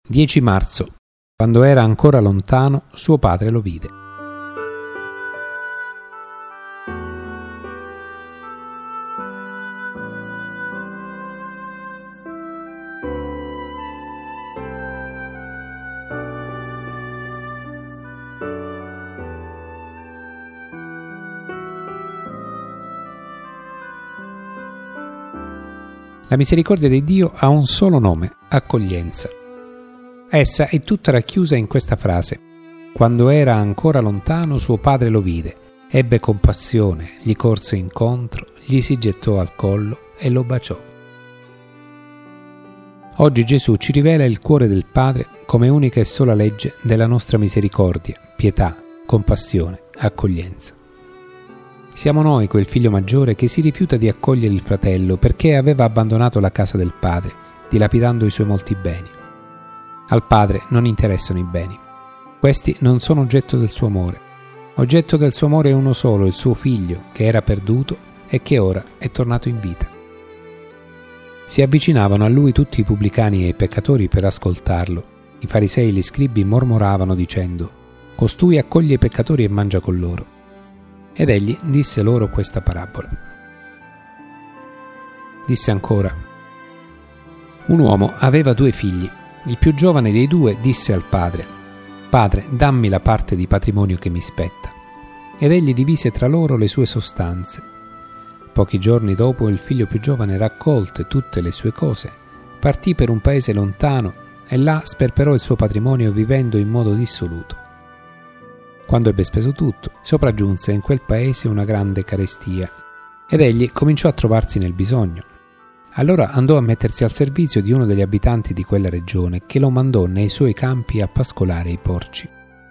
10 marzo. Quando era ancora lontano, suo padre lo vide. La misericordia di Dio ha un solo nome: accoglienza. Essa è tutta racchiusa in questa frase: quando era ancora lontano, suo padre lo vide, ebbe compassione, gli corse incontro, gli si gettò al collo e lo baciò. Oggi Gesù ci rivela il cuore del Padre come unica e sola legge della nostra misericordia, pietà, compassione, accoglienza. Siamo noi quel figlio maggiore che si rifiuta di accogliere il fratello perché aveva abbandonato la casa del padre, dilapidando i suoi molti beni. Al padre non interessano i beni. Questi non sono oggetto del suo amore. Oggetto del suo amore è uno solo, il suo figlio, che era perduto e che ora è tornato in vita. Si avvicinavano a lui tutti i pubblicani e i peccatori per ascoltarlo. I farisei e gli scribi mormoravano dicendo: «Costui accoglie i peccatori e mangia con loro». Ed egli disse loro questa parabola. Disse ancora: un uomo aveva 2 figli. Il più giovane dei 2 disse al padre: «Padre, dammi la parte di patrimonio che mi spetta». Ed egli divise tra loro le sue sostanze. Pochi giorni dopo il figlio più giovane, raccolte tutte le sue cose, partì per un paese lontano e là sperperò il suo patrimonio vivendo in modo dissoluto. Quando ebbe speso tutto, sopraggiunse in quel paese una grande carestia, ed egli cominciò a trovarsi nel bisogno. Allora andò a mettersi al servizio di uno degli abitanti di quella regione, che lo mandò nei suoi campi a pascolare i porci.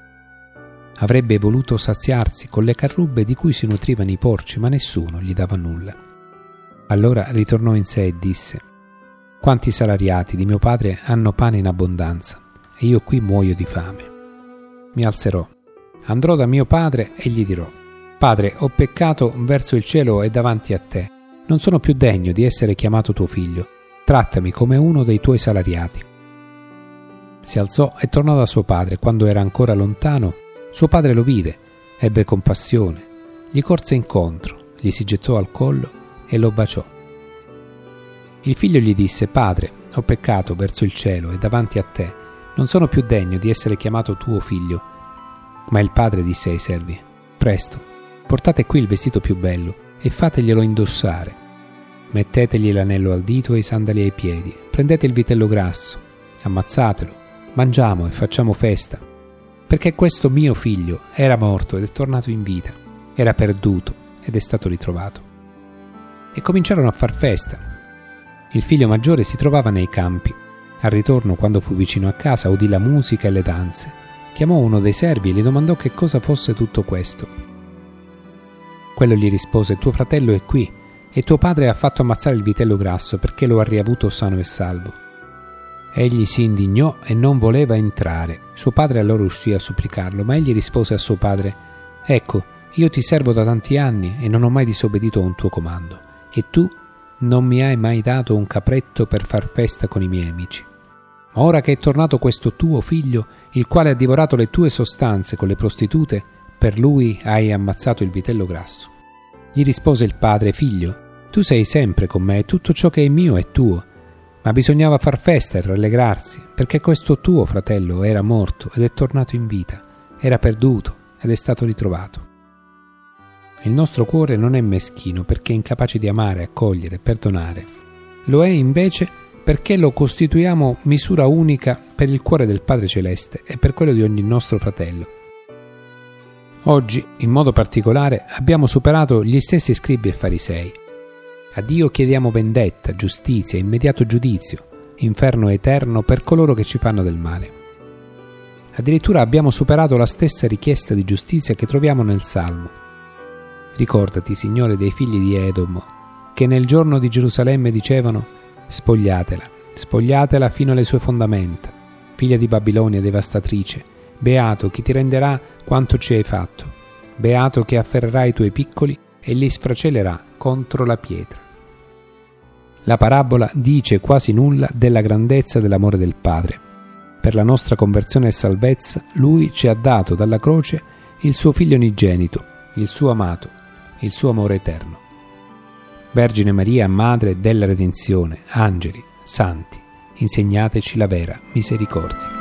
Avrebbe voluto saziarsi con le carrubbe di cui si nutrivano i porci, ma nessuno gli dava nulla. Allora ritornò in sé e disse: «Quanti salariati di mio padre hanno pane in abbondanza, e io qui muoio di fame. Mi alzerò, andrò da mio padre e gli dirò: Padre, ho peccato verso il cielo e davanti a te. Non sono più degno di essere chiamato tuo figlio. Trattami come uno dei tuoi salariati». Si alzò e tornò da suo padre. Quando era ancora lontano, suo padre lo vide, ebbe compassione, gli corse incontro, gli si gettò al collo e lo baciò. Il figlio gli disse: «Padre, ho peccato verso il cielo e davanti a te. Non sono più degno di essere chiamato tuo figlio». Ma il padre disse ai servi: «Presto, portate qui il vestito più bello e fateglielo indossare. Mettetegli l'anello al dito e i sandali ai piedi. Prendete il vitello grasso, ammazzatelo, mangiamo e facciamo festa. Perché questo mio figlio era morto ed è tornato in vita, era perduto ed è stato ritrovato». E cominciarono a far festa. Il figlio maggiore si trovava nei campi. Al ritorno, quando fu vicino a casa, udì la musica e le danze. Chiamò uno dei servi e gli domandò che cosa fosse tutto questo. Quello gli rispose: «Tuo fratello è qui, e tuo padre ha fatto ammazzare il vitello grasso perché lo ha riavuto sano e salvo». Egli si indignò e non voleva entrare. Suo padre allora uscì a supplicarlo, ma egli rispose a suo padre: «Ecco, io ti servo da tanti anni e non ho mai disobbedito a un tuo comando, e tu non mi hai mai dato un capretto per far festa con i miei amici. Ma ora che è tornato questo tuo figlio, il quale ha divorato le tue sostanze con le prostitute, per lui hai ammazzato il vitello grasso». Gli rispose il padre: «Figlio, tu sei sempre con me e tutto ciò che è mio è tuo. Ma bisognava far festa e rallegrarsi, perché questo tuo fratello era morto ed è tornato in vita, era perduto ed è stato ritrovato». Il nostro cuore non è meschino perché è incapace di amare, accogliere, perdonare. Lo è invece perché lo costituiamo misura unica per il cuore del Padre Celeste e per quello di ogni nostro fratello. Oggi, in modo particolare, abbiamo superato gli stessi scribi e farisei. A Dio chiediamo vendetta, giustizia, immediato giudizio, inferno eterno per coloro che ci fanno del male. Addirittura abbiamo superato la stessa richiesta di giustizia che troviamo nel Salmo. Ricordati, Signore, dei figli di Edom, che nel giorno di Gerusalemme dicevano: «Spogliatela, spogliatela fino alle sue fondamenta, figlia di Babilonia devastatrice, beato chi ti renderà quanto ci hai fatto, beato che afferrerà i tuoi piccoli e li sfracellerà contro la pietra». La parabola dice quasi nulla della grandezza dell'amore del Padre. per la nostra conversione e salvezza, Lui ci ha dato dalla croce il suo Figlio unigenito, il suo amato, il suo amore eterno. Vergine Maria, Madre della Redenzione, angeli, santi, insegnateci la vera misericordia.